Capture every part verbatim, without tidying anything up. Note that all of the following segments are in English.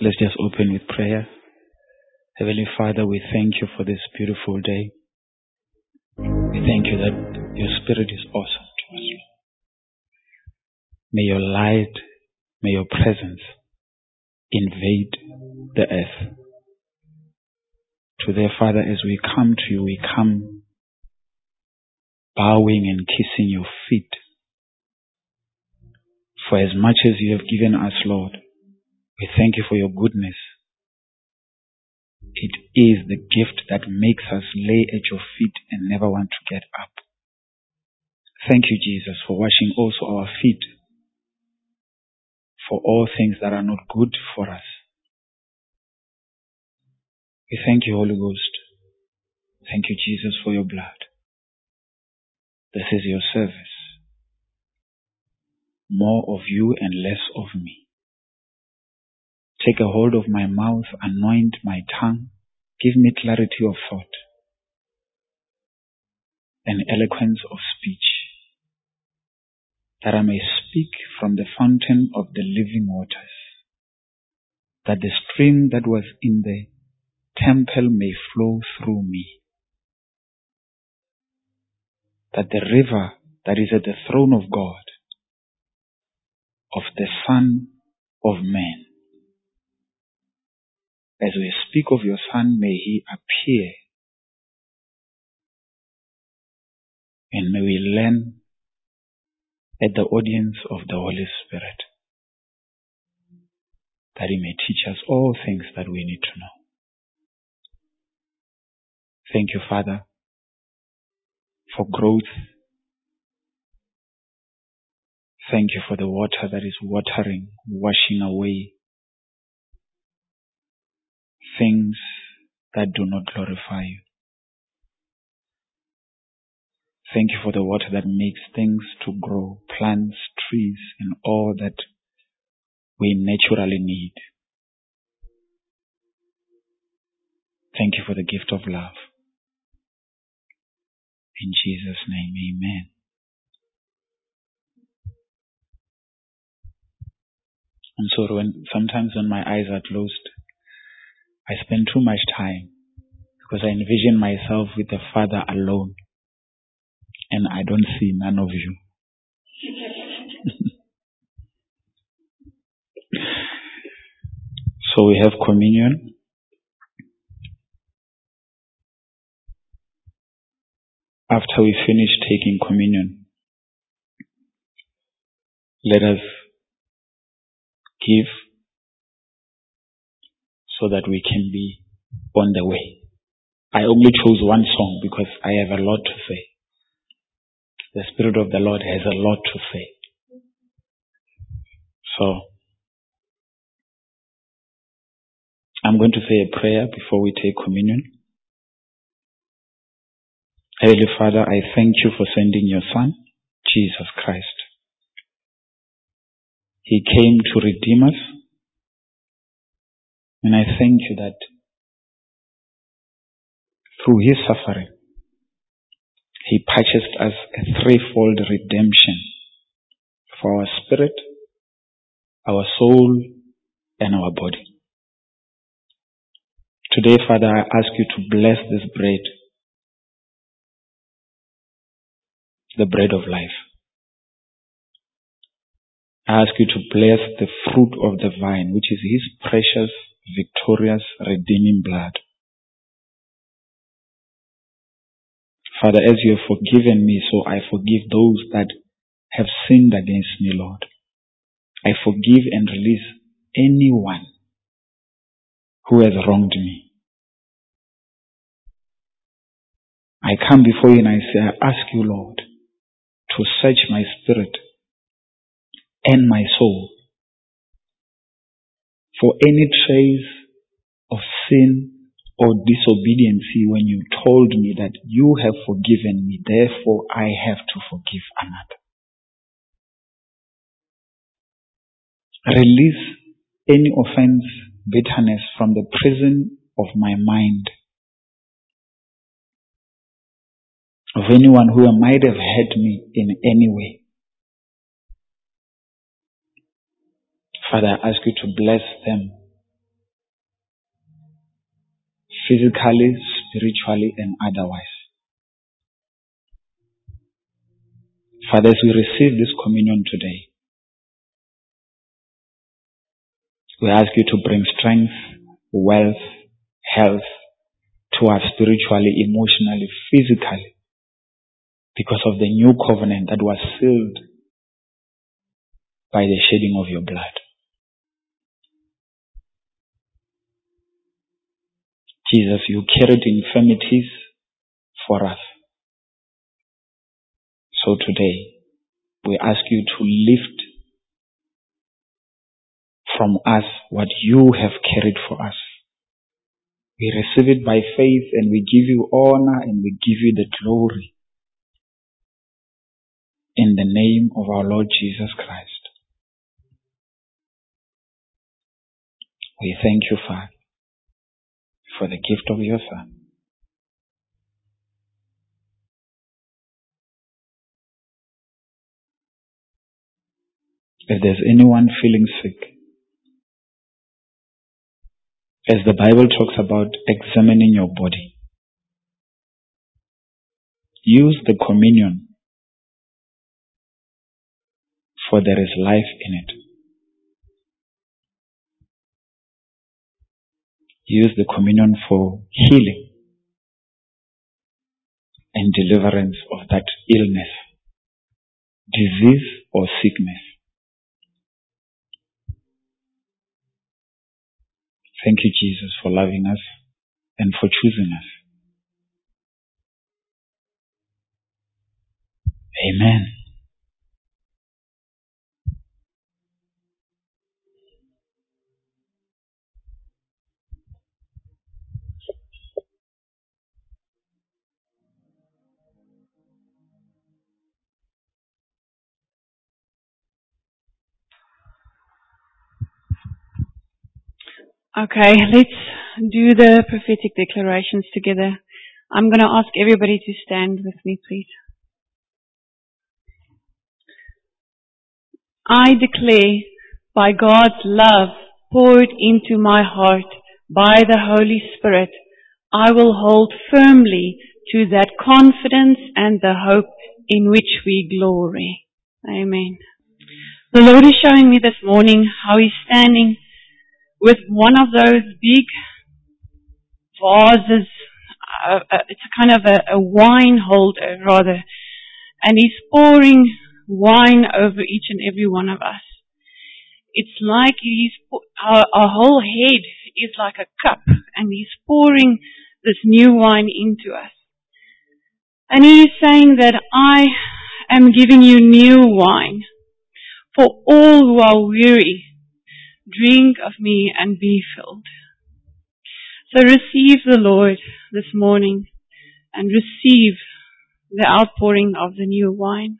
Let's just open with prayer. Heavenly Father, we thank you for this beautiful day. We thank you that your Spirit is awesome to us. May your light, may your presence invade the earth. Today, Father, as we come to you, we come bowing and kissing your feet. For as much as you have given us, Lord, we thank you for your goodness. It is the gift that makes us lay at your feet and never want to get up. Thank you, Jesus, for washing also our feet for all things that are not good for us. We thank you, Holy Ghost. Thank you, Jesus, for your blood. This is your service. More of you and less of me. Take a hold of my mouth, anoint my tongue, give me clarity of thought and eloquence of speech, that I may speak from the fountain of the living waters, that the stream that was in the temple may flow through me, that the river that is at the throne of God, of the Son of Man, as we speak of your Son, may he appear, and may we learn at the audience of the Holy Spirit, that he may teach us all things that we need to know. Thank you, Father, for growth. Thank you for the water that is watering, washing away things that do not glorify you. Thank you for the water that makes things to grow, plants, trees, and all that we naturally need. Thank you for the gift of love. In Jesus' name, amen. I'm sorry, when, sometimes when my eyes are closed, I spend too much time because I envision myself with the Father alone, and I don't see none of you. So we have communion. After we finish taking communion, let us give so that we can be on the way. I only chose one song because I have a lot to say. The Spirit of the Lord has a lot to say. So, I'm going to say a prayer before we take communion. Heavenly Father, I thank you for sending your Son, Jesus Christ. He came to redeem us. And I thank you that through his suffering, he purchased us a threefold redemption for our spirit, our soul, and our body. Today, Father, I ask you to bless this bread, the bread of life. I ask you to bless the fruit of the vine, which is his precious, victorious, redeeming blood. Father, as you have forgiven me, so I forgive those that have sinned against me, Lord. I forgive and release anyone who has wronged me. I come before you and I say, I ask you, Lord, to search my spirit and my soul for any trace of sin or disobedience when you told me that you have forgiven me, therefore I have to forgive another. Release any offense, bitterness from the prison of my mind, of anyone who might have hurt me in any way. Father, I ask you to bless them physically, spiritually, and otherwise. Father, as we receive this communion today, we ask you to bring strength, wealth, health to us spiritually, emotionally, physically, because of the new covenant that was sealed by the shedding of your blood. Jesus, you carried infirmities for us. So today, we ask you to lift from us what you have carried for us. We receive it by faith and we give you honor and we give you the glory. In the name of our Lord Jesus Christ. We thank you, Father, for the gift of your Son. If there's anyone feeling sick, as the Bible talks about examining your body, use the communion, for there is life in it. Use the communion for healing and deliverance of that illness, disease or sickness. Thank you, Jesus, for loving us and for choosing us. Amen. Okay, let's do the prophetic declarations together. I'm going to ask everybody to stand with me, please. I declare, by God's love poured into my heart by the Holy Spirit, I will hold firmly to that confidence and the hope in which we glory. Amen. The Lord is showing me this morning how He's standing with one of those big vases. Uh, uh, it's a kind of a, a wine holder, rather. And He's pouring wine over each and every one of us. It's like He's, our, our whole head is like a cup, and He's pouring this new wine into us. And He is saying that I am giving you new wine. For all who are weary, drink of me and be filled. So receive the Lord this morning and receive the outpouring of the new wine.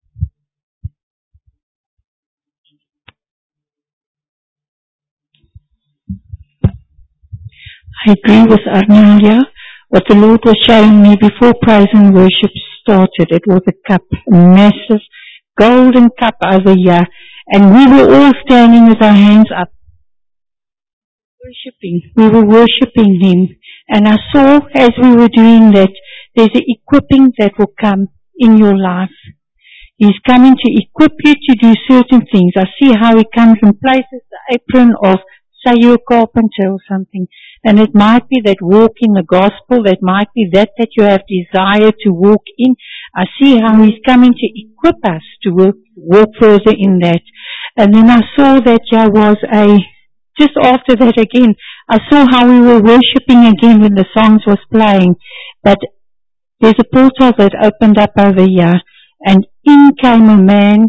I agree with Arnelia. What the Lord was showing me before praise and worship started, it was a cup, a massive golden cup over here, and we were all standing with our hands up, worshipping. We were worshipping Him, and I saw as we were doing that, there's an equipping that will come in your life. He's coming to equip you to do certain things. I see how He comes and places the apron of, say you're a carpenter or something, and it might be that walk in the gospel, that might be that that you have desire to walk in. I see how He's coming to equip us to work, work further in that. And then I saw that there was a, just after that again, I saw how we were worshipping again when the songs was playing, but there's a portal that opened up over here, and in came a man.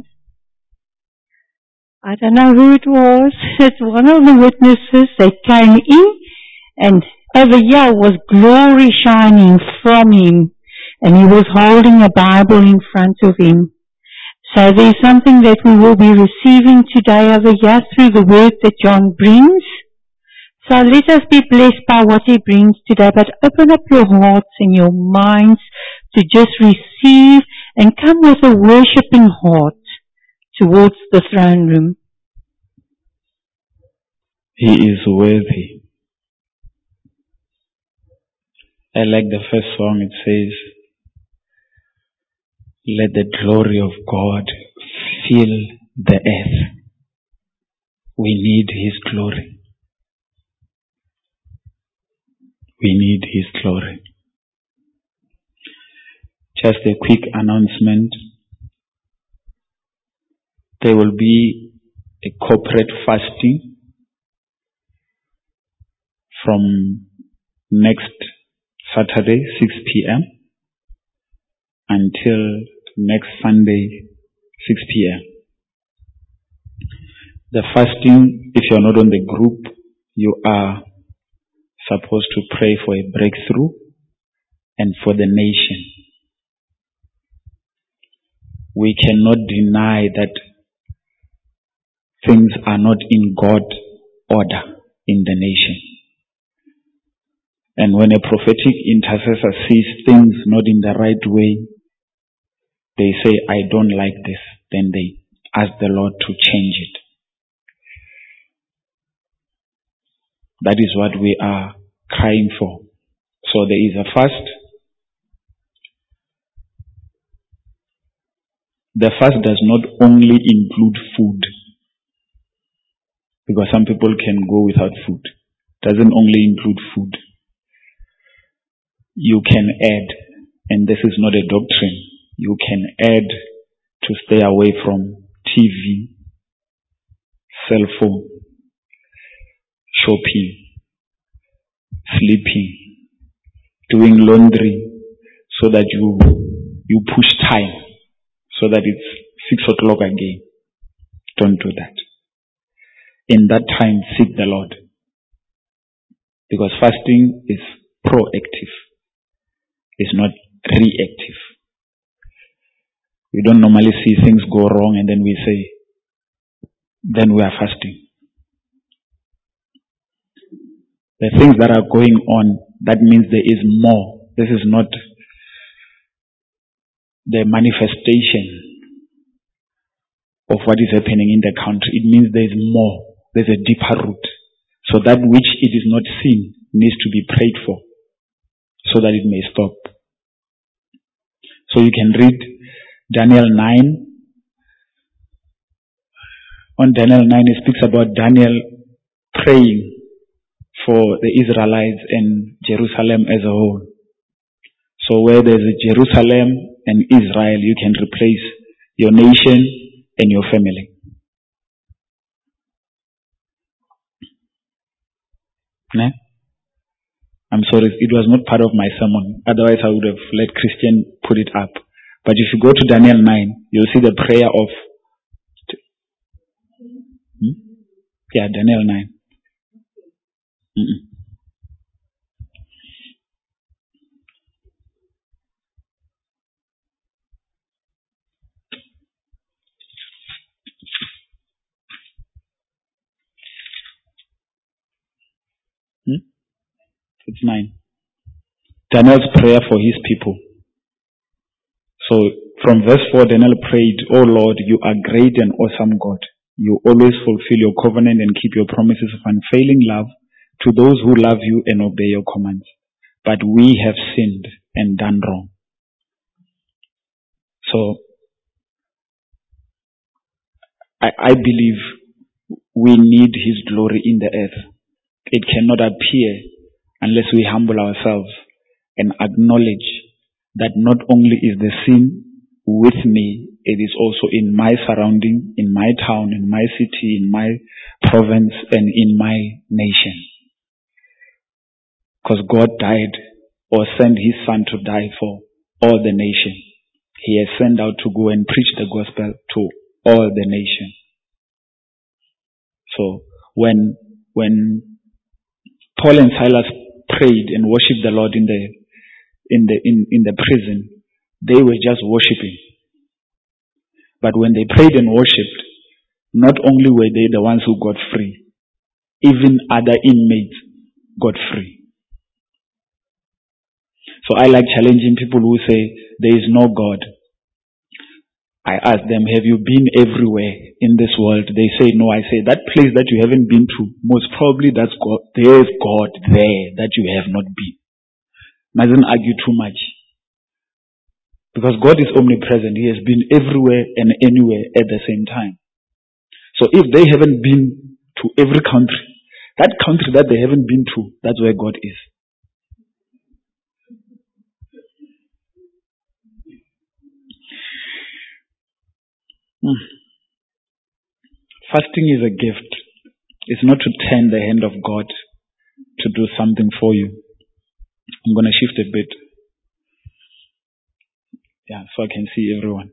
I don't know who it was. It's one of the witnesses that came in, and over here was glory shining from him, and he was holding a Bible in front of him. So there's something that we will be receiving today over here through the word that John brings. So let us be blessed by what he brings today, but open up your hearts and your minds to just receive and come with a worshipping heart towards the throne room. He is worthy. I like the first song. It says, let the glory of God fill the earth. We need His glory. We need His glory. Just a quick announcement. There will be a corporate fasting from next Saturday, six p.m. until next Sunday, six p.m. The fasting, if you're not on the group, you are supposed to pray for a breakthrough and for the nation. We cannot deny that things are not in God's order in the nation. And when a prophetic intercessor sees things not in the right way, they say, I don't like this. Then they ask the Lord to change it. That is what we are crying for. So there is a fast. The fast does not only include food, because some people can go without food. It doesn't only include food. You can add, and this is not a doctrine, you can add to stay away from T V, cell phone, shopping, sleeping, doing laundry, so that you you push time, so that it's six o'clock again. Don't do that. In that time, seek the Lord. Because fasting is proactive. It's not reactive. We don't normally see things go wrong and then we say, then we are fasting. The things that are going on, that means there is more. This is not the manifestation of what is happening in the country. It means there is more. There's a deeper root. So that which it is not seen needs to be prayed for so that it may stop. So you can read Daniel nine. On Daniel nine, it speaks about Daniel praying for the Israelites and Jerusalem as a whole. So where there's a Jerusalem and Israel, you can replace your nation and your family. Ne? I'm sorry, it was not part of my sermon. Otherwise I would have let Christian put it up. But if you go to Daniel nine, you'll see the prayer of... Hmm? Yeah, Daniel nine. Mm-mm. Hmm? It's nine. Daniel's prayer for his people. So from verse four, Daniel prayed, O Lord, you are great and awesome God. You always fulfill your covenant and keep your promises of unfailing love to those who love you and obey your commands. But we have sinned and done wrong. So I, I believe we need His glory in the earth. It cannot appear unless we humble ourselves and acknowledge that not only is the sin with me, it is also in my surrounding, in my town, in my city, in my province, and in my nation. Because God died or sent His Son to die for all the nation. He has sent out to go and preach the gospel to all the nation. So when when Paul and Silas prayed and worshipped the Lord in the in the in, in the prison, they were just worshipping. But when they prayed and worshipped, not only were they the ones who got free, even other inmates got free. So I like challenging people who say there is no God. I ask them, have you been everywhere in this world? They say no. I say, that place that you haven't been to, most probably that's God. There's God there that you have not been. mustn't argue too much. Because God is omnipresent. He has been everywhere and anywhere at the same time. So if they haven't been to every country, that country that they haven't been to, that's where God is. Hmm. Fasting is a gift. It's not to turn the hand of God to do something for you. I'm going to shift a bit. Yeah, so I can see everyone.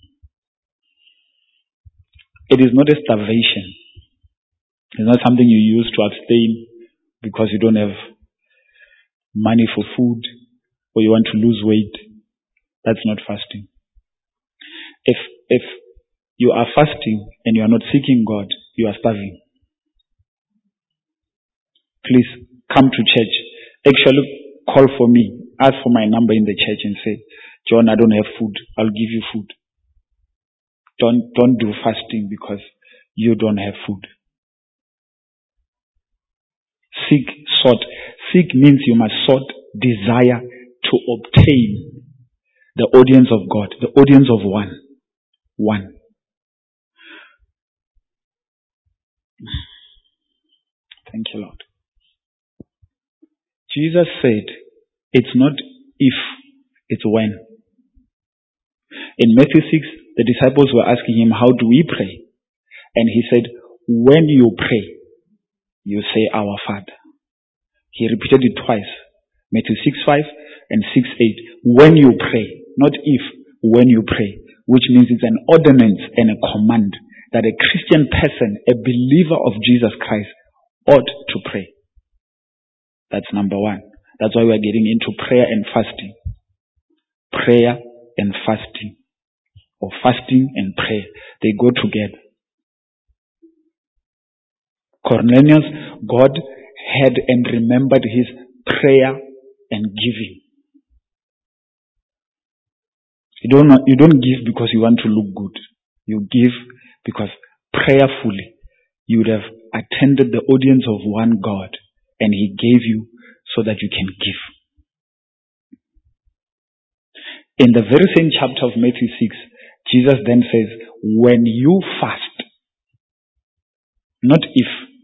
It is not a starvation. It's not something you use to abstain because you don't have money for food or you want to lose weight. That's not fasting. If if you are fasting and you are not seeking God, you are starving. Please come to church. Actually, call for me. Ask for my number in the church and say, John, I don't have food. I'll give you food. Don't don't do fasting because you don't have food. Seek, sought. Seek means you must sought, desire to obtain the audience of God, the audience of one. One. Thank you, Lord. Jesus said, it's not if, it's when. In Matthew six, the disciples were asking him, how do we pray? And he said, when you pray, you say, our Father. He repeated it twice. Matthew six five and six eight. When you pray, not if, when you pray. Which means it's an ordinance and a command that a Christian person, a believer of Jesus Christ, ought to pray. That's number one. That's why we're getting into prayer and fasting. Prayer and fasting. Or fasting and prayer. They go together. Cornelius, God had and remembered his prayer and giving. You don't, you don't give because you want to look good. You give because prayerfully you would have attended the audience of one God and he gave you so that you can give. In the very same chapter of Matthew six, Jesus then says, when you fast, not if,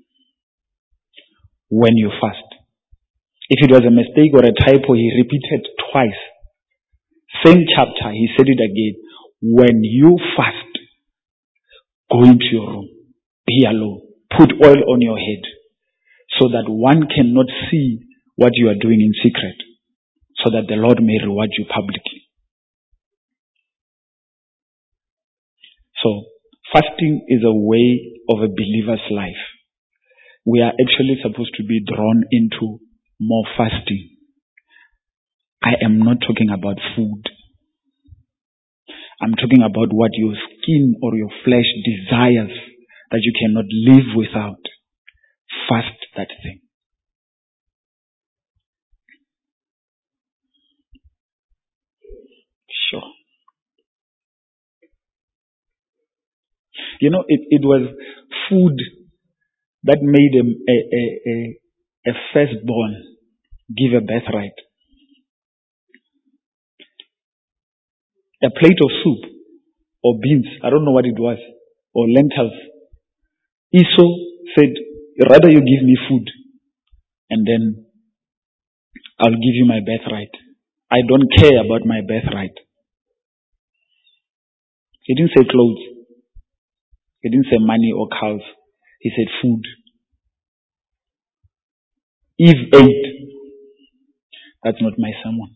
when you fast. If it was a mistake or a typo, he repeated twice. Same chapter, he said it again. When you fast, go into your room, be alone, put oil on your head, so that one cannot see what you are doing in secret, so that the Lord may reward you publicly. So, fasting is a way of a believer's life. We are actually supposed to be drawn into more fasting. I am not talking about food. I'm talking about what your skin or your flesh desires that you cannot live without. Fast that thing. Sure. You know, it, it was food that made a, a, a, a firstborn give a birthright. A plate of soup or beans, I don't know what it was, or lentils. Esau said, rather you give me food and then I'll give you my birthright. I don't care about my birthright. He didn't say clothes. He didn't say money or cows. He said food. Eve ate. That's not my sermon.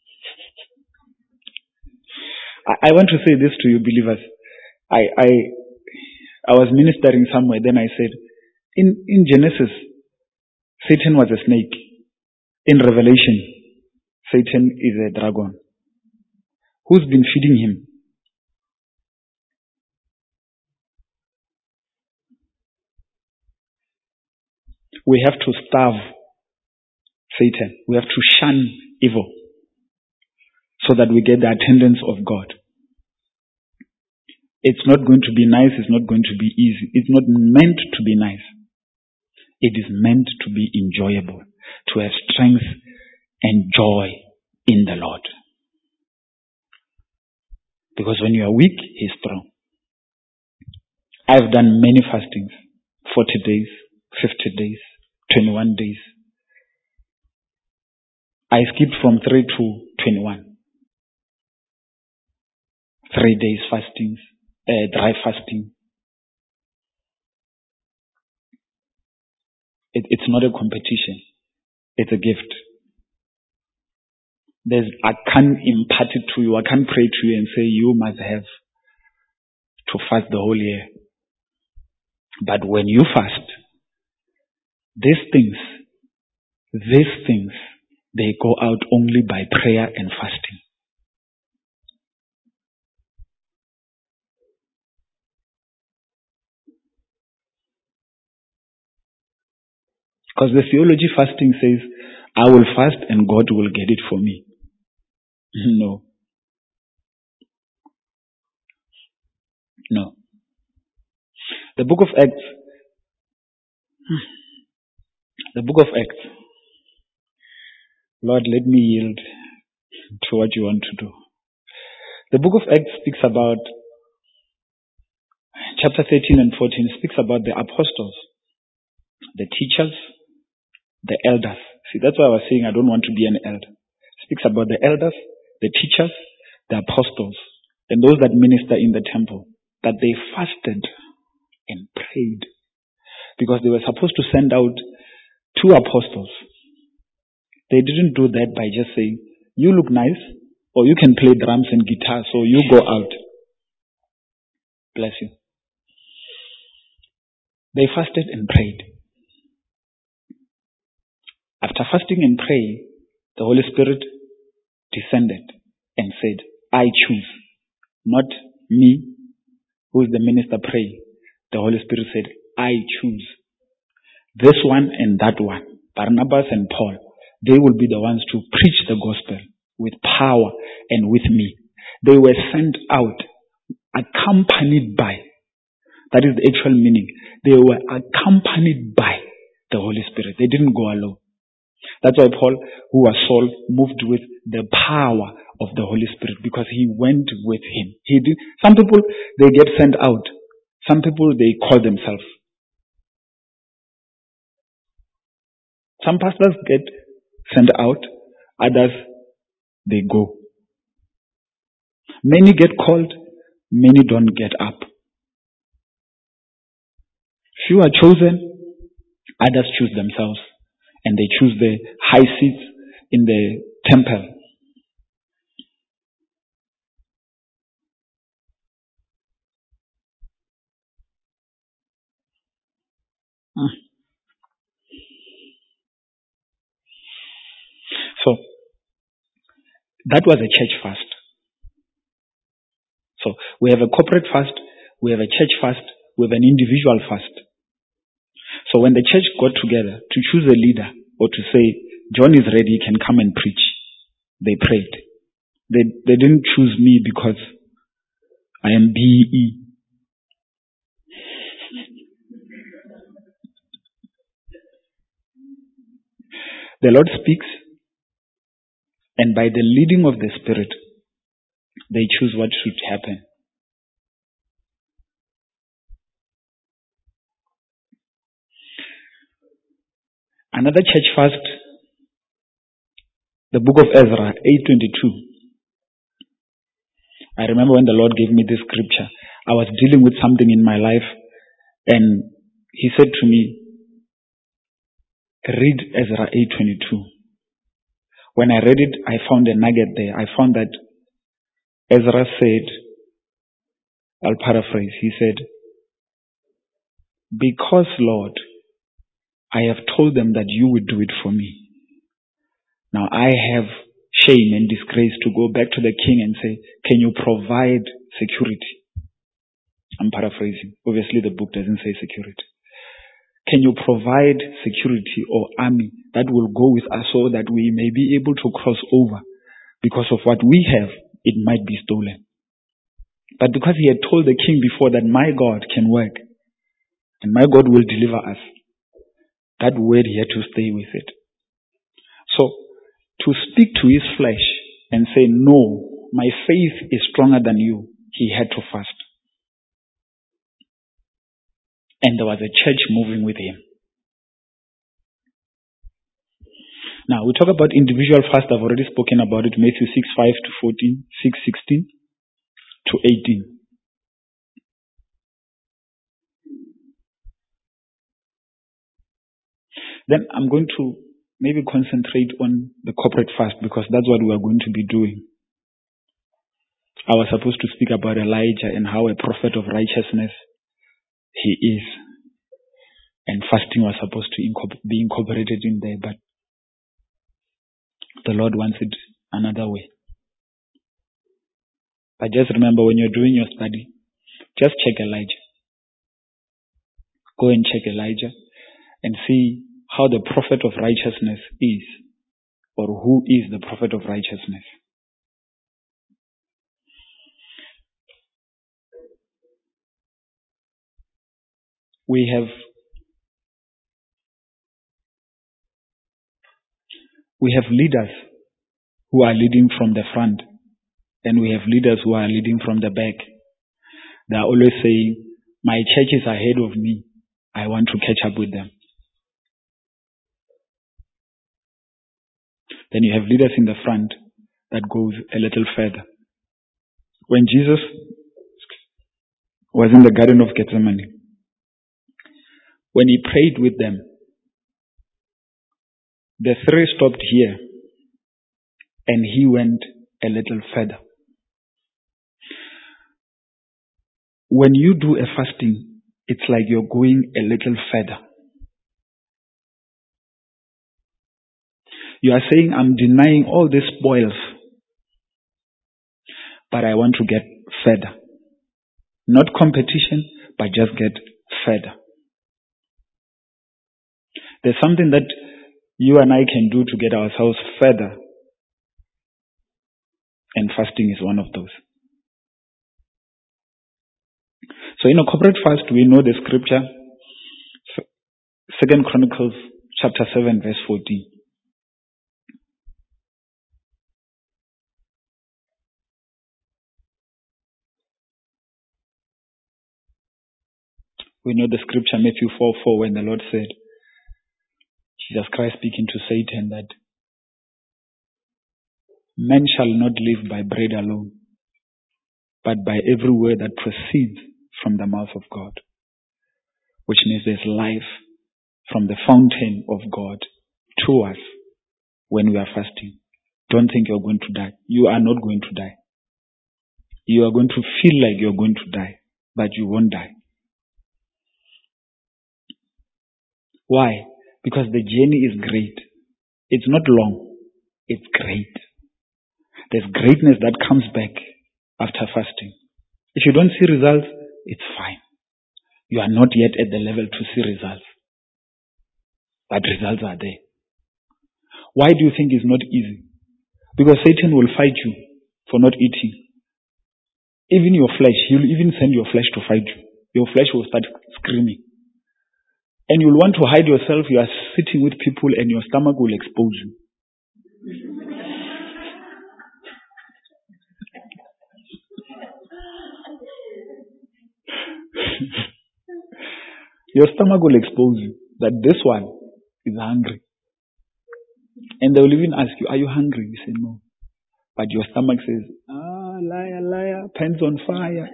I, I want to say this to you believers. I, I, I was ministering somewhere, then I said, in, in Genesis, Satan was a snake. In Revelation, Satan is a dragon. Who's been feeding him? We have to starve Satan. We have to shun evil so that we get the attendance of God. It's not going to be nice. It's not going to be easy. It's not meant to be nice. It is meant to be enjoyable, to have strength and joy in the Lord. Because when you are weak, He is strong. I've done many fastings. forty days, fifty days, twenty-one days. I skipped from three to twenty-one. Three days fastings, uh, dry fasting. It, it's not a competition. It's a gift. There's, I can't impart it to you. I can't pray to you and say you must have to fast the whole year. But when you fast, these things, these things, they go out only by prayer and fasting. Because the theology fasting says, I will fast and God will get it for me. No. No. The book of Acts, the book of Acts, Lord, let me yield to what you want to do. The book of Acts speaks about, chapter thirteen and fourteen speaks about the apostles, the teachers, the elders. See, that's why I was saying I don't want to be an elder. It speaks about the elders, the teachers, the apostles, and those that minister in the temple, that they fasted and prayed. Because they were supposed to send out two apostles. They didn't do that by just saying, you look nice, or you can play drums and guitar, so you go out. Bless you. They fasted and prayed. After fasting and praying, the Holy Spirit descended and said, I choose, not me, who is the minister praying. The Holy Spirit said, I choose this one and that one, Barnabas and Paul. They will be the ones to preach the gospel with power and with me. They were sent out, accompanied by, that is the actual meaning. They were accompanied by the Holy Spirit. They didn't go alone. That's why Paul, who was Saul, moved with the power of the Holy Spirit because he went with him. He did. Some people, they get sent out. Some people, they call themselves. Some pastors get sent out. Others, they go. Many get called. Many don't get up. Few are chosen. Others choose themselves. And they choose the high seats in the temple. Hmm. So, that was a church fast. So, we have a corporate fast, we have a church fast, we have an individual fast. So when the church got together to choose a leader or to say, John is ready, he can come and preach, they prayed. They, they didn't choose me because I am B E. The Lord speaks, and by the leading of the Spirit, they choose what should happen. Another church fast, the book of Ezra, eight twenty-two. I remember when the Lord gave me this scripture, I was dealing with something in my life, and He said to me, read Ezra eight twenty-two. When I read it, I found a nugget there. I found that Ezra said, I'll paraphrase, he said, because, Lord, I have told them that you would do it for me. Now I have shame and disgrace to go back to the king and say, can you provide security? I'm paraphrasing. Obviously the book doesn't say security. Can you provide security or army that will go with us so that we may be able to cross over? Because of what we have, it might be stolen. But because he had told the king before that my God can work and my God will deliver us, that word he had to stay with it. So, to speak to his flesh and say, no, my faith is stronger than you, he had to fast. And there was a church moving with him. Now, we talk about individual fast. I've already spoken about it. Matthew six, five to fourteen, six, sixteen to eighteen. Then I'm going to maybe concentrate on the corporate fast because that's what we are going to be doing. I was supposed to speak about Elijah and how a prophet of righteousness he is. And fasting was supposed to incorpor- be incorporated in there, but the Lord wants it another way. But just remember, when you're doing your study, just check Elijah. Go and check Elijah and see how the prophet of righteousness is, or who is the prophet of righteousness. We have we have leaders who are leading from the front, and we have leaders who are leading from the back. They are always saying, my church is ahead of me. I want to catch up with them. Then you have leaders in the front that goes a little further. When Jesus was in the Garden of Gethsemane, when he prayed with them, the three stopped here and he went a little further. When you do a fasting, it's like you're going a little further. You are saying, I'm denying all these spoils, but I want to get further. Not competition, but just get further. There's something that you and I can do to get ourselves further, and fasting is one of those. So in a corporate fast, we know the scripture, Second Chronicles chapter seven, verse fourteen. We know the scripture, Matthew four four, when the Lord said, Jesus Christ speaking to Satan, that man shall not live by bread alone, but by every word that proceeds from the mouth of God. Which means there's life from the fountain of God to us when we are fasting. Don't think you're going to die. You are not going to die. You are going to feel like you're going to die, but you won't die. Why? Because the journey is great. It's not long. It's great. There's greatness that comes back after fasting. If you don't see results, it's fine. You are not yet at the level to see results. But results are there. Why do you think it's not easy? Because Satan will fight you for not eating. Even your flesh, he'll even send your flesh to fight you. Your flesh will start screaming. And you'll want to hide yourself. You are sitting with people and your stomach will expose you. Your stomach will expose you that this one is hungry. And they will even ask you, are you hungry? You say no. But your stomach says, ah, liar, liar, pants on fire.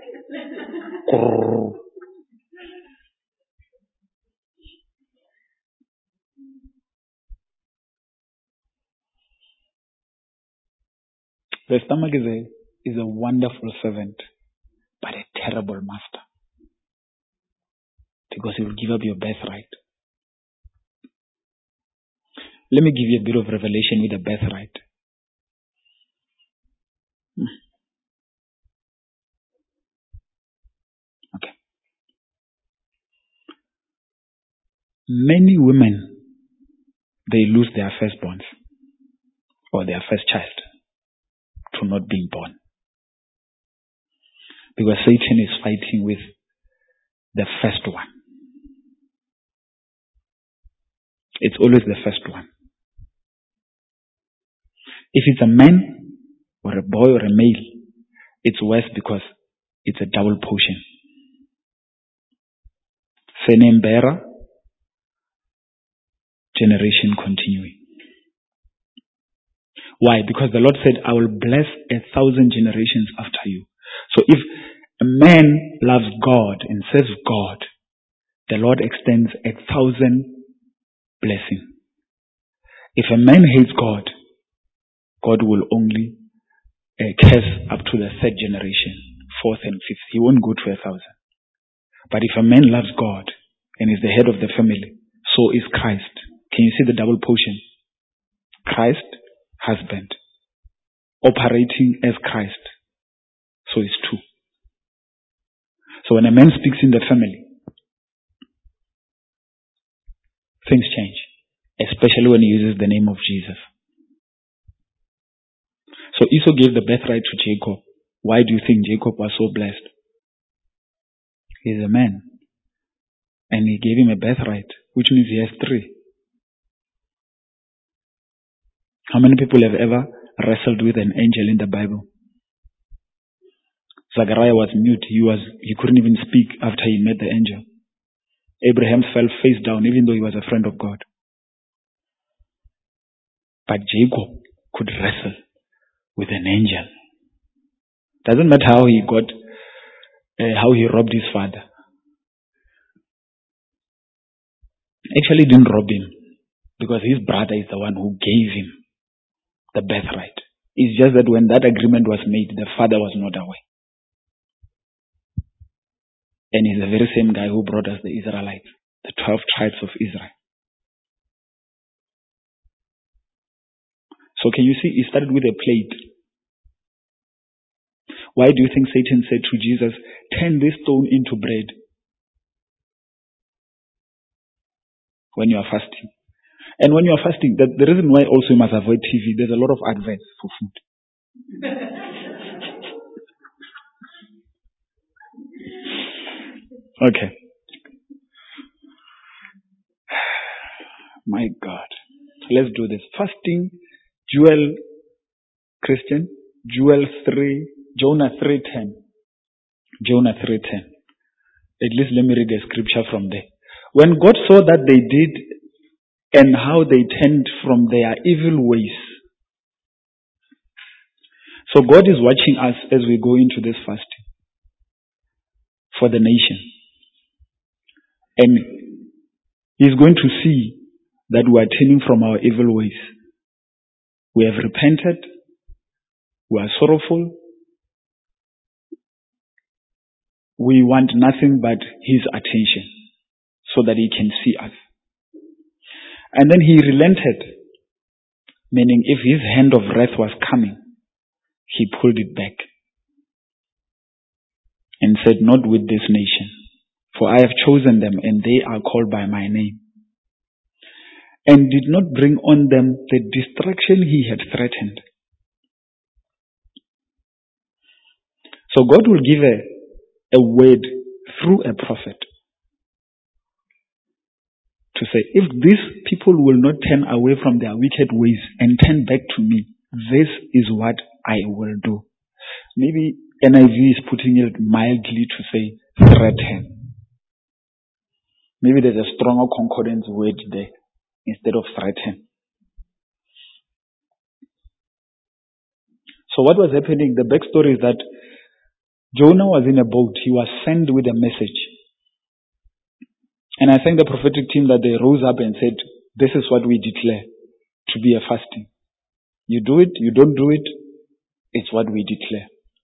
The stomach is a, is a wonderful servant, but a terrible master. Because it will give up your birthright. Let me give you a bit of revelation with the birthright. Hmm. Okay. Many women, they lose their firstborns or their first child to not being born. Because Satan is fighting with the first one. It's always the first one. If it's a man, or a boy or a male, it's worse because it's a double portion. Surname bearer, generation continuing. Why? Because the Lord said, I will bless a thousand generations after you. So if a man loves God and serves God, the Lord extends a thousand blessings. If a man hates God, God will only uh, curse up to the third generation, fourth and fifth. He won't go to a thousand. But if a man loves God and is the head of the family, so is Christ. Can you see the double portion? Christ, husband, operating as Christ. So it's two. So when a man speaks in the family, things change, especially when he uses the name of Jesus. So Esau gave the birthright to Jacob. Why do you think Jacob was so blessed? He's a man. And he gave him a birthright, which means he has three. How many people have ever wrestled with an angel in the Bible? Zachariah was mute. He was he couldn't even speak after he met the angel. Abraham fell face down even though he was a friend of God. But Jacob could wrestle with an angel. Doesn't matter how he got, uh, how he robbed his father. Actually didn't rob him because his brother is the one who gave him the birthright. It's just that when that agreement was made, the father was not aware. And he's the very same guy who brought us the Israelites, the twelve tribes of Israel. So can you see, he started with a plate. Why do you think Satan said to Jesus, turn this stone into bread when you are fasting? And when you are fasting, the, the reason why also you must avoid T V, there's a lot of adverts for food. Okay. My God. Let's do this. Fasting, Joel, Christian, Joel three, Jonah three ten. Jonah three ten. At least let me read the scripture from there. When God saw that they did and how they turned from their evil ways. So God is watching us as we go into this fasting for the nation. And He's going to see that we are turning from our evil ways. We have repented. We are sorrowful. We want nothing but His attention so that He can see us. And then He relented, meaning if His hand of wrath was coming, He pulled it back and said, not with this nation, for I have chosen them and they are called by my name, and did not bring on them the destruction He had threatened. So God will give a, a word through a prophet to say, if these people will not turn away from their wicked ways and turn back to me, this is what I will do. Maybe N I V is putting it mildly to say threaten. Maybe there's a stronger concordance word there instead of threaten. So what was happening? The backstory is that Jonah was in a boat. He was sent with a message. And I thank the prophetic team that they rose up and said, this is what we declare to be a fasting. You do it, you don't do it, it's what we declare.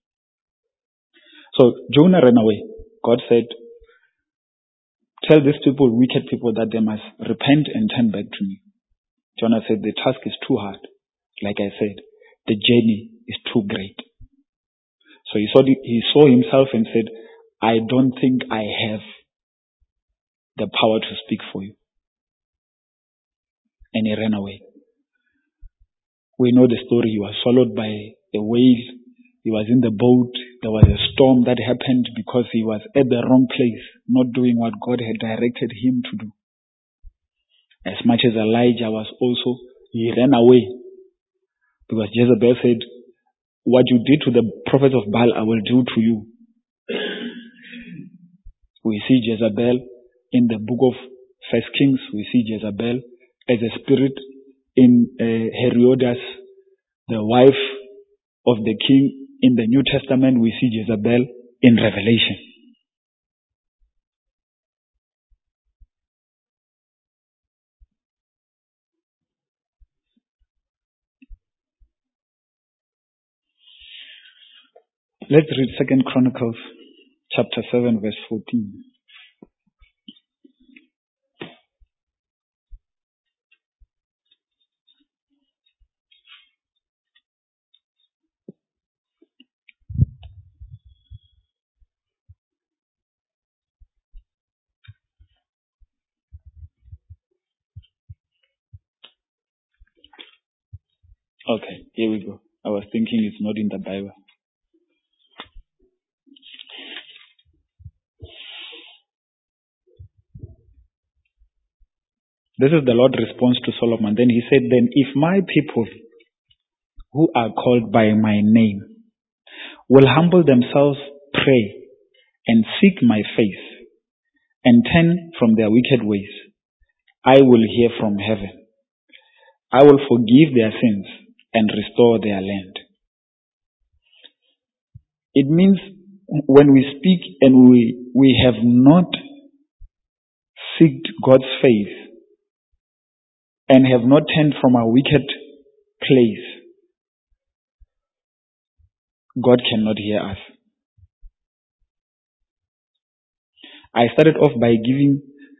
So Jonah ran away. God said, tell these people, wicked people, that they must repent and turn back to me. Jonah said, the task is too hard. Like I said, the journey is too great. So he saw, the, he saw himself and said, I don't think I have the power to speak for you. And he ran away. We know the story. He was swallowed by a whale. He was in the boat. There was a storm that happened because he was at the wrong place, not doing what God had directed him to do. As much as Elijah was also, he ran away because Jezebel said, what you did to the prophets of Baal, I will do to you. We see Jezebel in the book of First Kings. We see Jezebel as a spirit in uh, Herodias, the wife of the king. In the New Testament, we see Jezebel in Revelation. Let's read Second Chronicles chapter seven, verse fourteen. Okay, here we go. I was thinking it's not in the Bible. This is the Lord's response to Solomon. Then he said, then if my people who are called by my name will humble themselves, pray, and seek my face, and turn from their wicked ways, I will hear from heaven. I will forgive their sins and restore their land. It means when we speak and we, we have not seeked God's face and have not turned from our wicked place, God cannot hear us. I started off by giving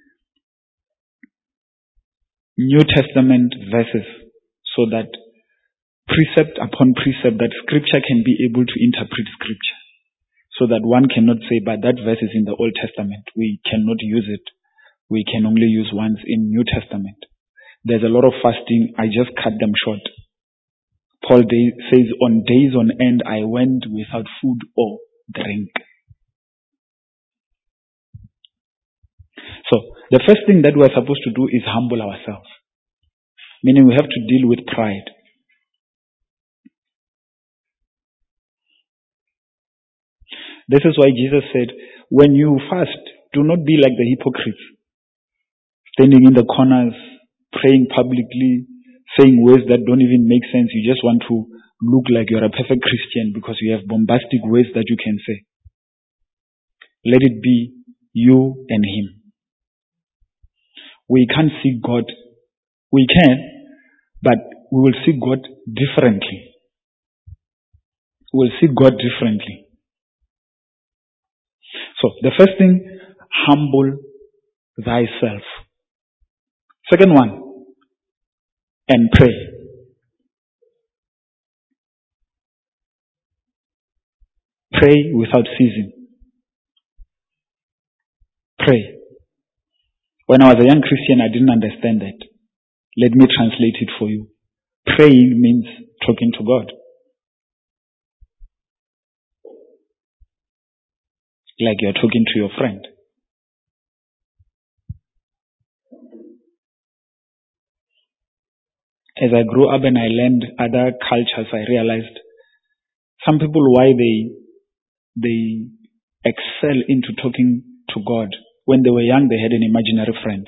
New Testament verses so that precept upon precept, that scripture can be able to interpret scripture. So that one cannot say, but that verse is in the Old Testament. We cannot use it. We can only use ones in New Testament. There's a lot of fasting. I just cut them short. Paul day, says, on days on end, I went without food or drink. So, the first thing that we're supposed to do is humble ourselves. Meaning we have to deal with pride. This is why Jesus said, when you fast, do not be like the hypocrites, standing in the corners, praying publicly, saying words that don't even make sense. You just want to look like you're a perfect Christian because you have bombastic words that you can say. Let it be you and him. We can't see God. We can, but we will see God differently. We will see God differently. So, the first thing, humble thyself. Second one, and pray. Pray without ceasing. Pray. When I was a young Christian, I didn't understand that. Let me translate it for you. Praying means talking to God. Like you're talking to your friend. As I grew up and I learned other cultures, I realized some people, why they they excel into talking to God. When they were young, they had an imaginary friend.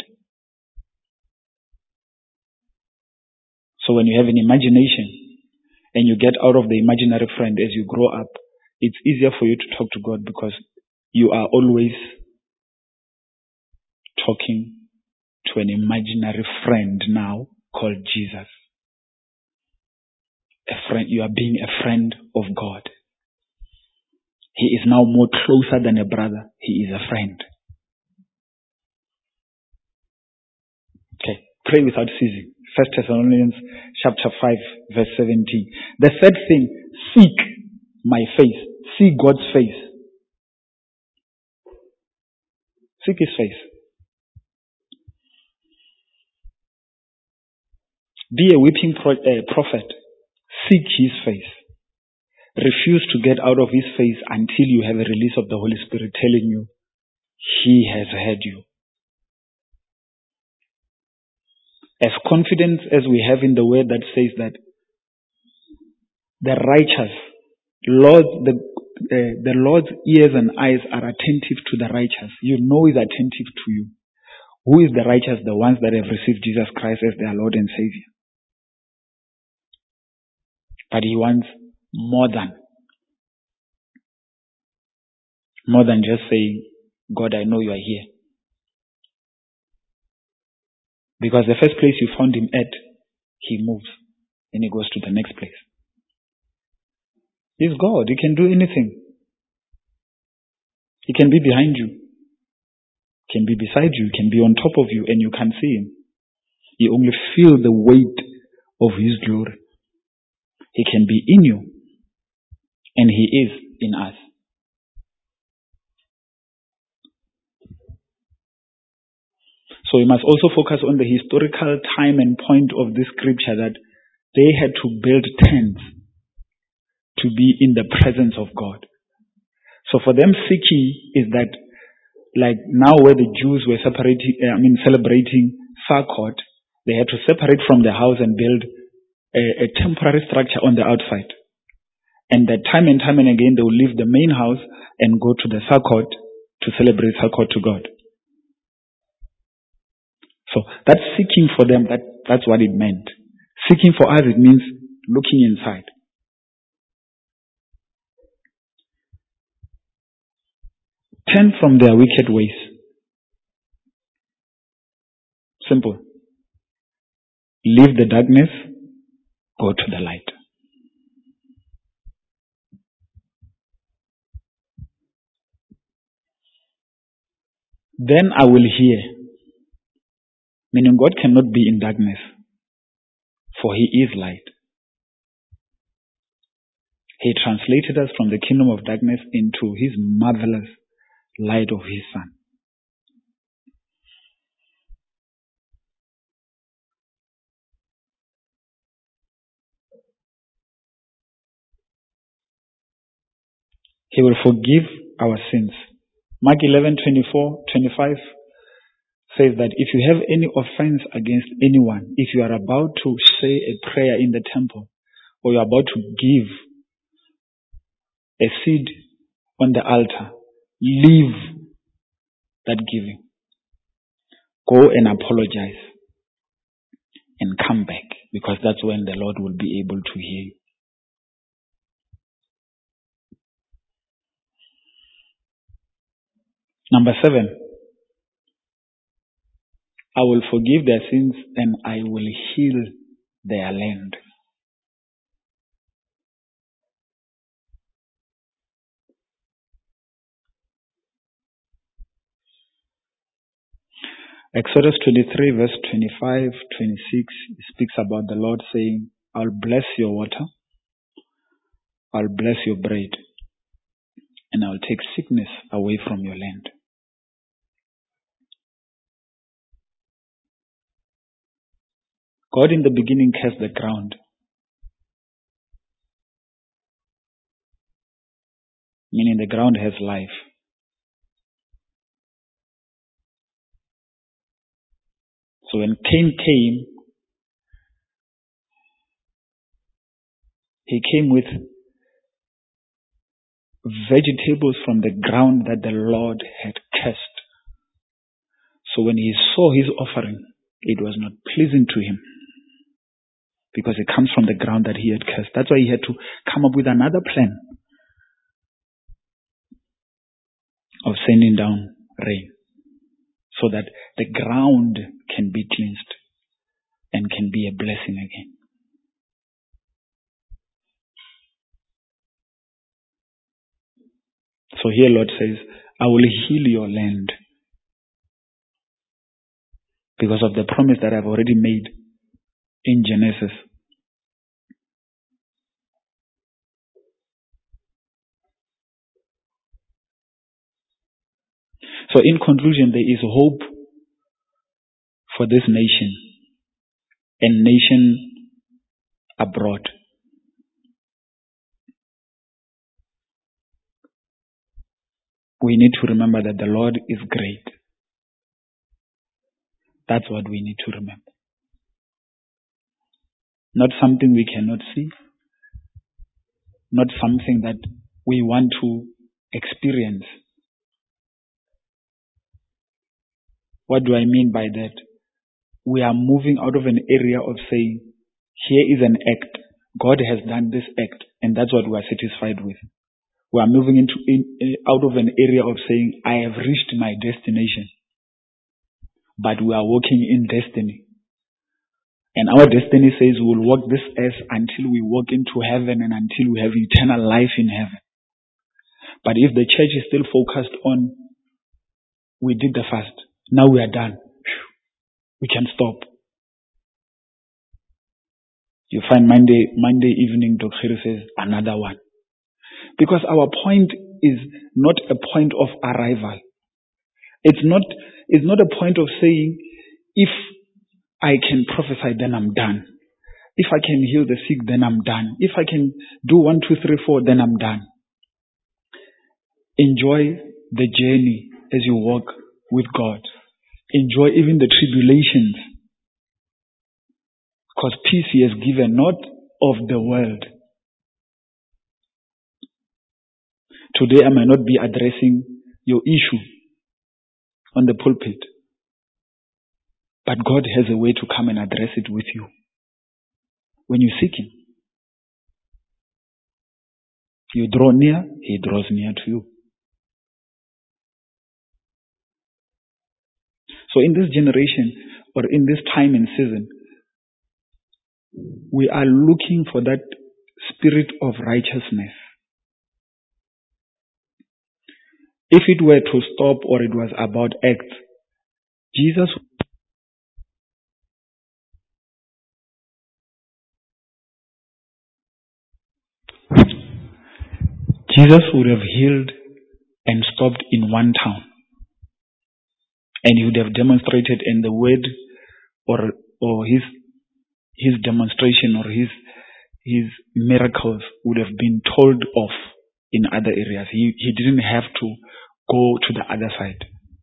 So when you have an imagination and you get out of the imaginary friend as you grow up, it's easier for you to talk to God because you are always talking to an imaginary friend now called Jesus. A friend, you are being a friend of God. He is now more closer than a brother. He is a friend. Okay, pray without ceasing. First Thessalonians chapter five, verse seventeen. The third thing, seek my face. See God's face. Seek his face. Be a weeping pro- uh, prophet. Seek his face. Refuse to get out of his face until you have a release of the Holy Spirit telling you he has heard you. As confident as we have in the word that says that the righteous Lord, the, uh, the Lord's ears and eyes are attentive to the righteous. You know He's attentive to you. Who is the righteous? The ones that have received Jesus Christ as their Lord and Savior. But He wants more than. More than just saying, God, I know you are here. Because the first place you found Him at, He moves. And He goes to the next place. He's God. He can do anything. He can be behind you. Can be beside you, can be on top of you, and you can't see Him. You only feel the weight of His glory. He can be in you, and He is in us. So we must also focus on the historical time and point of this scripture that they had to build tents to be in the presence of God. So for them, Sikhi is that, like now where the Jews were separating, I mean celebrating Sukkot, they had to separate from the house and build a, a temporary structure on the outside. And that time and time and again they would leave the main house and go to the Sukkot to celebrate Sukkot to God. So that's seeking for them, that, that's what it meant. Seeking for us, it means looking inside. Turn from their wicked ways. Simple. Leave the darkness, go to the light. Then I will hear. Meaning God cannot be in darkness, for He is light. He translated us from the kingdom of darkness into His marvelous light of His Son. He will forgive our sins. Mark eleven, twenty-four, twenty-five says that if you have any offense against anyone, if you are about to say a prayer in the temple, or you are about to give a seed on the altar, leave that giving. Go and apologize and come back, because that's when the Lord will be able to hear you. Number seven, I will forgive their sins and I will heal their land. Exodus twenty-three verse twenty-five, twenty-six speaks about the Lord saying, I'll bless your water, I'll bless your bread, and I'll take sickness away from your land. God in the beginning cursed the ground. Meaning the ground has life. So when Cain came, he came with vegetables from the ground that the Lord had cursed. So when he saw his offering, it was not pleasing to him, because it comes from the ground that he had cursed. That's why he had to come up with another plan of sending down rain, so that the ground can be cleansed and can be a blessing again. So here Lord says, I will heal your land because of the promise that I've already made in Genesis. So in conclusion, there is hope for this nation and nation abroad. We need to remember that the Lord is great. That's what we need to remember. Not something we cannot see. not something that we want to experience. What do I mean by that? We are moving out of an area of saying, here is an act. God has done this act, and that's what we are satisfied with. We are moving into in, out of an area of saying, I have reached my destination. But we are walking in destiny. And our destiny says we will walk this earth until we walk into heaven and until we have eternal life in heaven. But if the church is still focused on, we did the fast, now we are done, we can stop. You find Monday, Monday evening, Doctor says, another one. Because our point is not a point of arrival. It's not, it's not a point of saying, if I can prophesy, then I'm done. If I can heal the sick, then I'm done. If I can do one, two, three, four, then I'm done. Enjoy the journey as you walk with God. Enjoy even the tribulations. Because peace He has given, not of the world. Today I might not be addressing your issue on the pulpit. But God has a way to come and address it with you. When you seek Him. You draw near, He draws near to you. So in this generation, or in this time and season, we are looking for that spirit of righteousness. If it were to stop or it was about acts, Jesus Jesus would have healed and stopped in one town. And He would have demonstrated, and the word or or his his demonstration or his his miracles would have been told of in other areas. He he didn't have to go to the other side.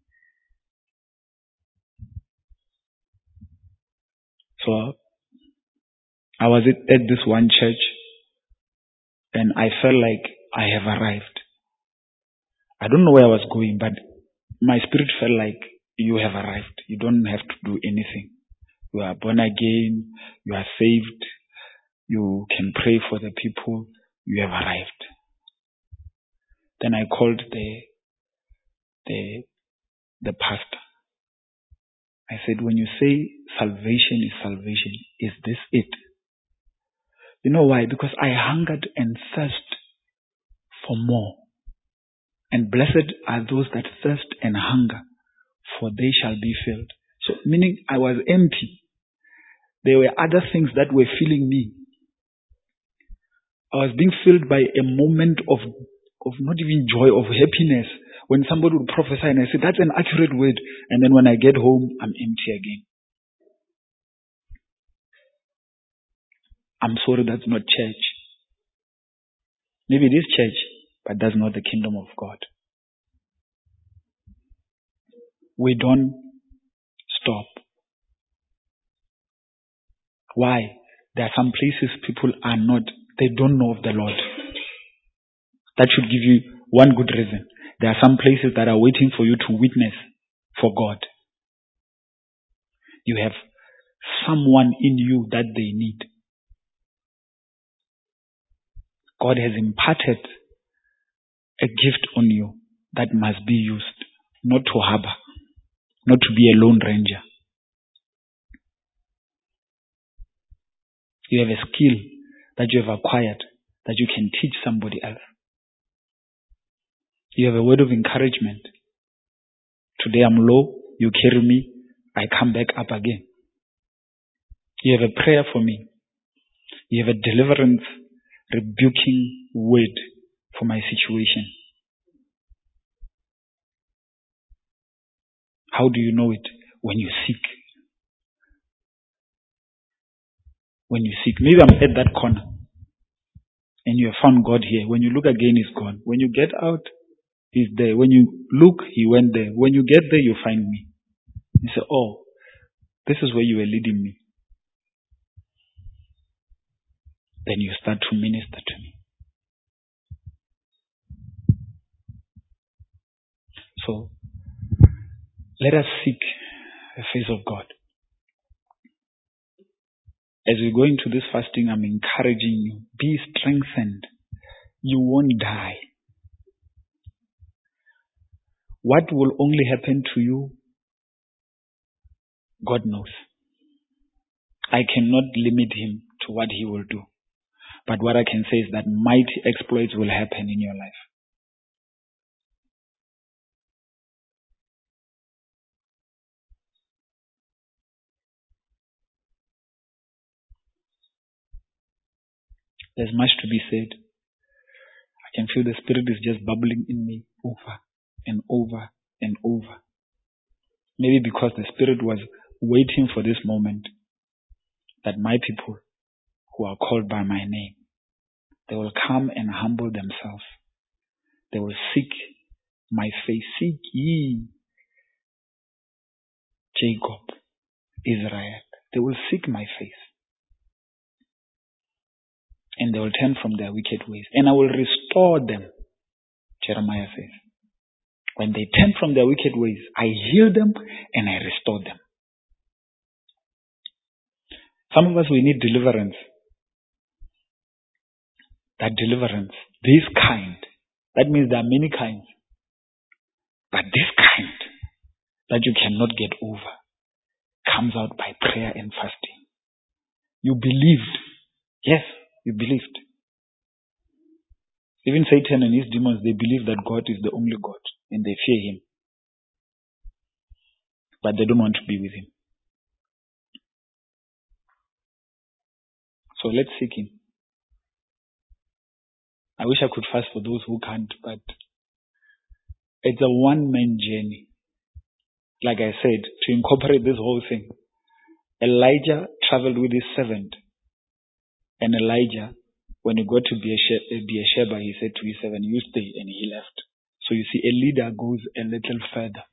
So I was at, at this one church and I felt like I have arrived. I don't know where I was going, but my spirit felt like you have arrived. You don't have to do anything. You are born again. You are saved. You can pray for the people. You have arrived. Then I called the the the pastor. I said, when you say salvation is salvation, is this it? You know why? Because I hungered and thirst for more. And blessed are those that thirst and hunger, for they shall be filled. So, meaning I was empty. There were other things that were filling me. I was being filled by a moment of, of not even joy, of happiness. When somebody would prophesy and I said, that's an accurate word. And then when I get home, I'm empty again. I'm sorry, that's not church. Maybe it is church, but that's not the kingdom of God. We don't stop. Why? There are some places people are not, they don't know of the Lord. That should give you one good reason. There are some places that are waiting for you to witness for God. You have someone in you that they need. God has imparted a gift on you that must be used, not to harbor, not to be a lone ranger. You have a skill that you have acquired that you can teach somebody else. You have a word of encouragement. Today I'm low, you carry me, I come back up again. You have a prayer for me. You have a deliverance, rebuking word for my situation. How do you know it? When you seek. When you seek. Maybe I'm at that corner and you have found God here. When you look again, He's gone. When you get out, He's there. When you look, He went there. When you get there, you find me. You say, oh, this is where you were leading me. Then you start to minister to me. So let us seek the face of God. As we go into this fasting, I'm encouraging you. Be strengthened. You won't die. What will only happen to you, God knows. I cannot limit him to what he will do. But what I can say is that mighty exploits will happen in your life. There's much to be said. I can feel the Spirit is just bubbling in me over and over and over. Maybe because the Spirit was waiting for this moment that my people who are called by my name, they will come and humble themselves. They will seek my face. Seek ye Jacob, Israel. They will seek my face. And they will turn from their wicked ways. And I will restore them, Jeremiah says. When they turn from their wicked ways, I heal them and I restore them. Some of us, we need deliverance. That deliverance, this kind, that means there are many kinds. But this kind, that you cannot get over, comes out by prayer and fasting. You believed. Yes, you believed. Even Satan and his demons, they believe that God is the only God and they fear him. But they don't want to be with him. So let's seek him. I wish I could fast for those who can't, but it's a one-man journey. Like I said, to incorporate this whole thing, Elijah traveled with his servant. And Elijah, when he got to Beersheba, he said to his servant, you stay, and he left. So you see, a leader goes a little further.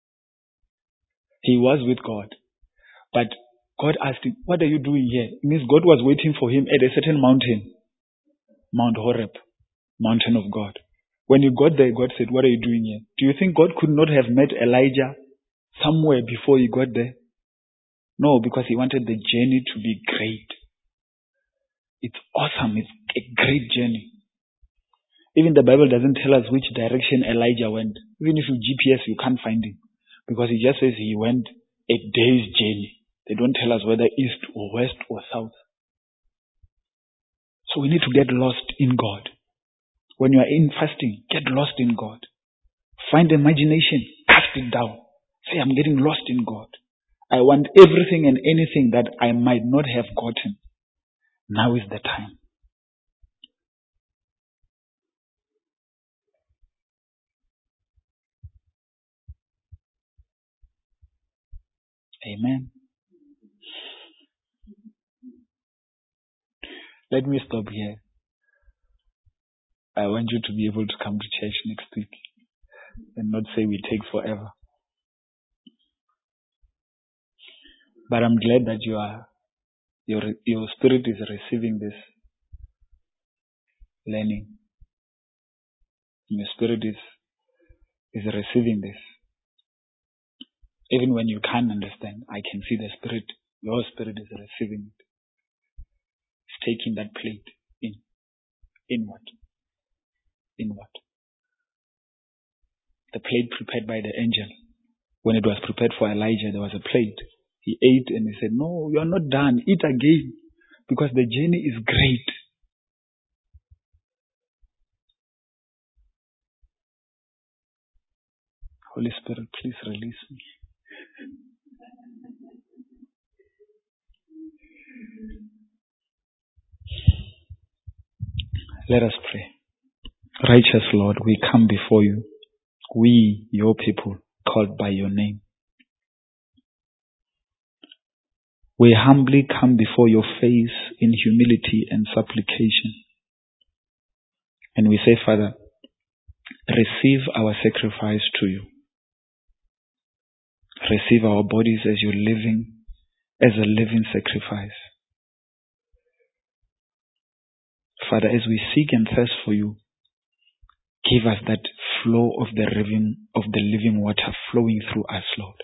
He was with God. But God asked him, what are you doing here? It means God was waiting for him at a certain mountain. Mount Horeb, mountain of God. When he got there, God said, what are you doing here? Do you think God could not have met Elijah somewhere before he got there? No, because he wanted the journey to be great. It's awesome. It's a great journey. Even the Bible doesn't tell us which direction Elijah went. Even if you G P S, you can't find him. Because it just says he went a day's journey. They don't tell us whether east or west or south. So we need to get lost in God. When you are in fasting, get lost in God. Find imagination, cast it down. Say, I'm getting lost in God. I want everything and anything that I might not have gotten. Now is the time. Amen. Let me stop here. I want you to be able to come to church next week and not say we take forever. But I'm glad that you are, your, your spirit is receiving this learning. Your spirit is, is receiving this. Even when you can't understand, I can see the spirit, your spirit is receiving it. It's taking that plate in, inward, inward. The plate prepared by the angel. When it was prepared for Elijah, there was a plate. He ate and he said, no, you are not done. Eat again. Because the journey is great. Holy Spirit, please release me. Let us pray. Righteous Lord, we come before you. We, your people, called by your name. We humbly come before your face in humility and supplication. And we say, Father, receive our sacrifice to you. Receive our bodies as your living, as a living sacrifice. Father, as we seek and thirst for you, give us that flow of the living, of the living water flowing through us, Lord.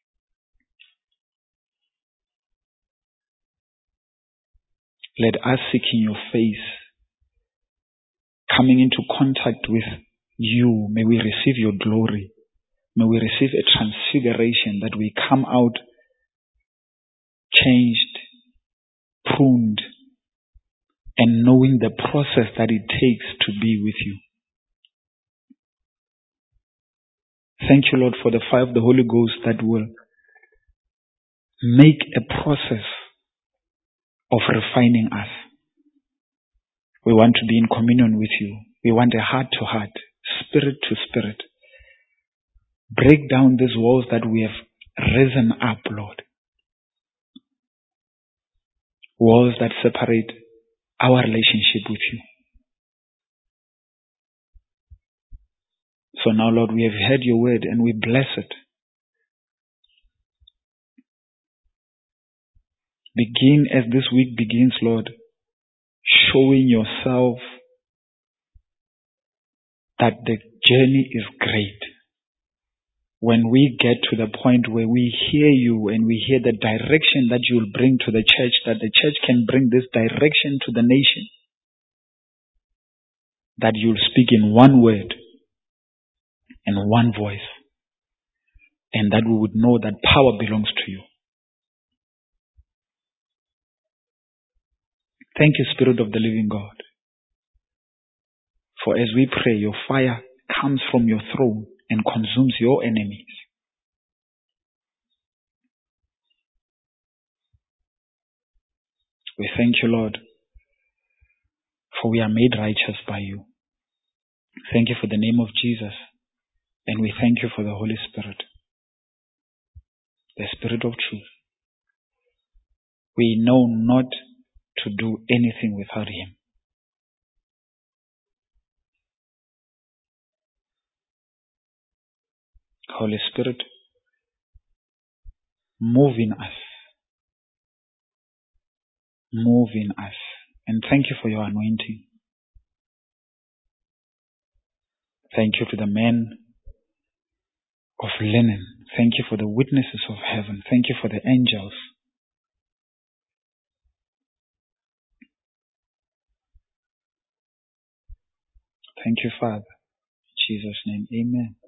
Let us seeking your face, coming into contact with you, may we receive your glory. May we receive a transfiguration, that we come out changed, pruned, and knowing the process that it takes to be with you. Thank you, Lord, for the fire of the Holy Ghost that will make a process of refining us. We want to be in communion with you. We want a heart to heart, spirit to spirit. Break down these walls that we have risen up, Lord. Walls that separate our relationship with you. So now, Lord, we have heard your word and we bless it. Begin as this week begins, Lord, showing yourself that the journey is great. When we get to the point where we hear you and we hear the direction that you will bring to the church, that the church can bring this direction to the nation, that you will speak in one word and one voice, and that we would know that power belongs to you. Thank you, Spirit of the living God. For as we pray, your fire comes from your throne and consumes your enemies. We thank you, Lord, for we are made righteous by you. Thank you for the name of Jesus, and we thank you for the Holy Spirit, the Spirit of truth. We know not to do anything without him. Holy Spirit, move in us. Move in us. And thank you for your anointing. Thank you to the men of linen. Thank you for the witnesses of heaven. Thank you for the angels. Thank you, Father. In Jesus' name, amen.